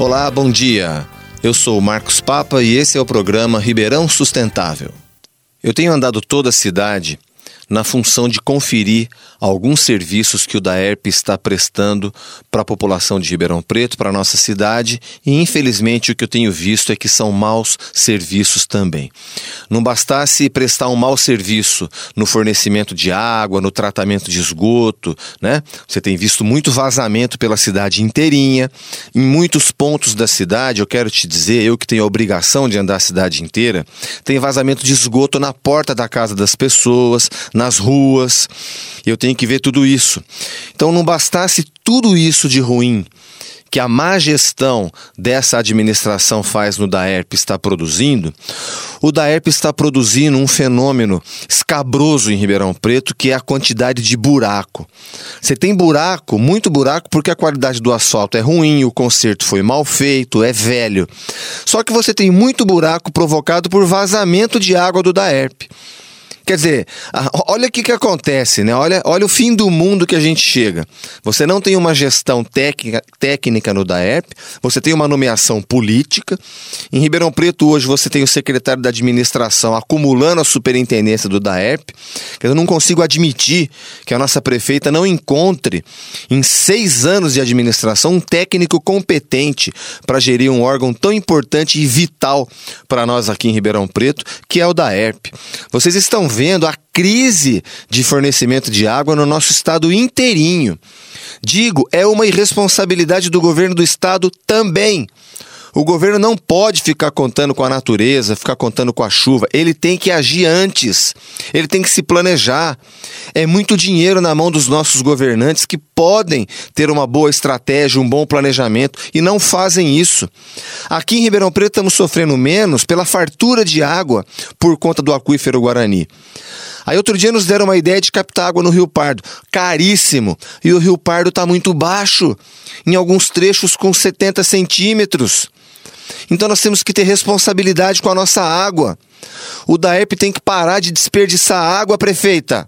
Olá, bom dia. Eu sou o Marcos Papa e esse é o programa Ribeirão Sustentável. Eu tenho andado toda a cidade na função de conferir alguns serviços que o DAERP está prestando para a população de Ribeirão Preto, para a nossa cidade, e infelizmente o que eu tenho visto é que são maus serviços também. Não bastasse prestar um mau serviço no fornecimento de água, no tratamento de esgoto, né? Você tem visto muito vazamento pela cidade inteirinha. Em muitos pontos da cidade, eu quero te dizer, eu que tenho a obrigação de andar a cidade inteira, tem vazamento de esgoto na porta da casa das pessoas, nas ruas. Eu tenho que ver tudo isso. Então não bastasse tudo isso de ruim que a má gestão dessa administração faz no DAERP está produzindo, o DAERP está produzindo um fenômeno escabroso em Ribeirão Preto, que é a quantidade de buraco. Você tem buraco, muito buraco, porque a qualidade do asfalto é ruim, o conserto foi mal feito, é velho. Só que você tem muito buraco provocado por vazamento de água do DAERP. Quer dizer, olha o que acontece, né? Olha o fim do mundo que a gente chega. Você não tem uma gestão técnica no DAERP, você tem uma nomeação política. Em Ribeirão Preto hoje você tem o secretário da administração acumulando a superintendência do DAERP. Eu não consigo admitir que a nossa prefeita não encontre, em 6 anos de administração, um técnico competente para gerir um órgão tão importante e vital para nós aqui em Ribeirão Preto, que é o DAERP. Vocês estão vendo a crise de fornecimento de água no nosso estado inteirinho. Digo, é uma irresponsabilidade do governo do estado também. O governo não pode ficar contando com a natureza, ficar contando com a chuva. Ele tem que agir antes. Ele tem que se planejar. É muito dinheiro na mão dos nossos governantes que podem ter uma boa estratégia, um bom planejamento e não fazem isso. Aqui em Ribeirão Preto estamos sofrendo menos pela fartura de água por conta do aquífero Guarani. Aí outro dia nos deram uma ideia de captar água no Rio Pardo. Caríssimo. E o Rio Pardo está muito baixo. Em alguns trechos com 70 centímetros. Então nós temos que ter responsabilidade com a nossa água. O DAERP tem que parar de desperdiçar água, prefeita.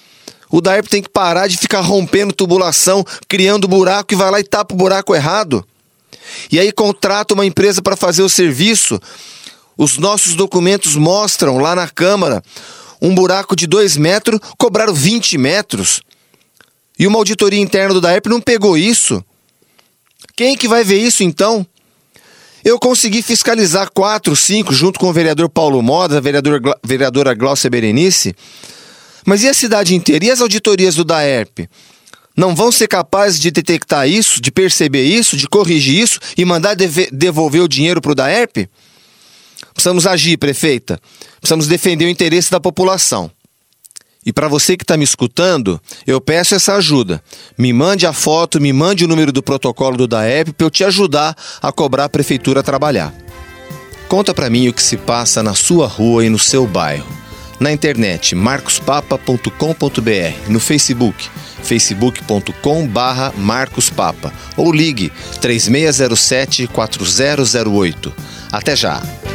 O DAERP tem que parar de ficar rompendo tubulação, criando buraco e vai lá e tapa o buraco errado. E aí contrata uma empresa para fazer o serviço. Os nossos documentos mostram lá na Câmara um buraco de 2 metros, cobraram 20 metros. E uma auditoria interna do DAERP não pegou isso. Quem que vai ver isso então? Eu consegui fiscalizar 4, 5, junto com o vereador Paulo Moda, a vereadora Glaucia Berenice. Mas e a cidade inteira? E as auditorias do DAERP? Não vão ser capazes de detectar isso, de perceber isso, de corrigir isso e mandar devolver o dinheiro para o DAERP? Precisamos agir, prefeita. Precisamos defender o interesse da população. E para você que está me escutando, eu peço essa ajuda. Me mande a foto, me mande o número do protocolo do DAERP para eu te ajudar a cobrar a prefeitura a trabalhar. Conta para mim o que se passa na sua rua e no seu bairro. Na internet, marcospapa.com.br, no Facebook, facebook.com/marcospapa ou ligue 3607-4008. Até já!